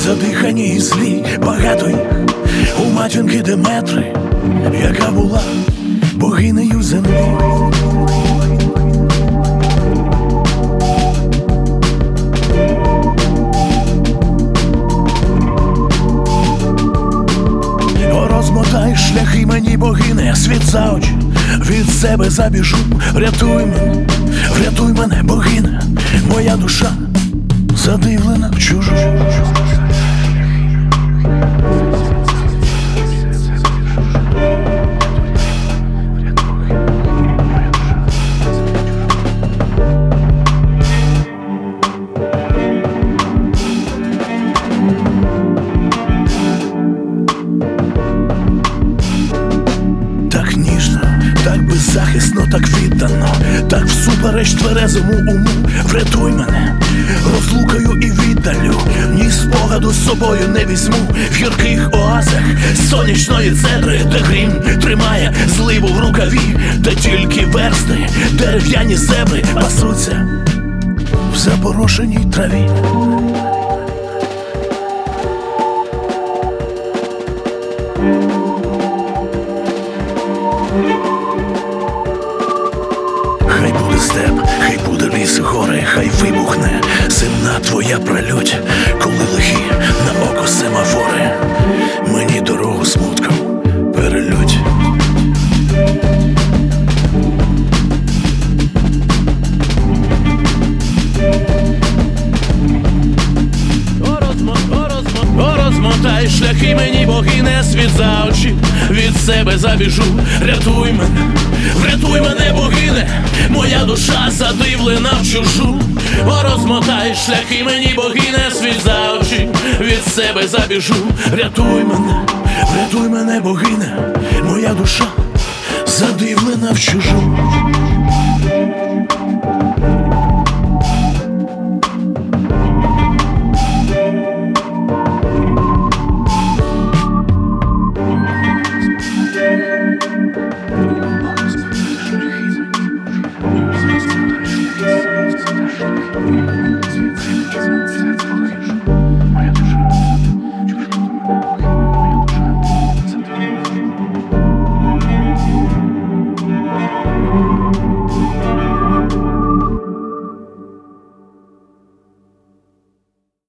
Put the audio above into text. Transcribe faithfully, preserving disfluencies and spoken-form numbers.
задихані і злі, багато їх у матінки Деметри, яка була богинею землі. Розмотай шляхи мені, богине, світ за очі, від себе забіжу. Врятуй мене, врятуй мене, богине, моя душа задивлена в чужу. Так беззахисно, так віддано, так всупереч тверезому уму. Врятуй мене розлукою і віддалю, ні спогаду з собою не візьму. В гірких оазах сонячної цедри, де грім тримає зливу в рукаві, де тільки версти, дерев'яні зебри пасуться в запорошеній траві. Хай буде степ, хай буде ліс, гори, хай вибухне земна твоя пролють, коли лихі на око семафори мені дорогу смутком перелють. Розмотай шляхи мені, богине, світ за очі, від себе забіжу. Рятуй мене, врятуй мене, богине, моя душа задивлена в чужу. О, розмотай шляхи мені, богине, світ за очі, від себе забіжу. Рятуй мене, врятуй мене, богине, моя душа задивлена в чужу.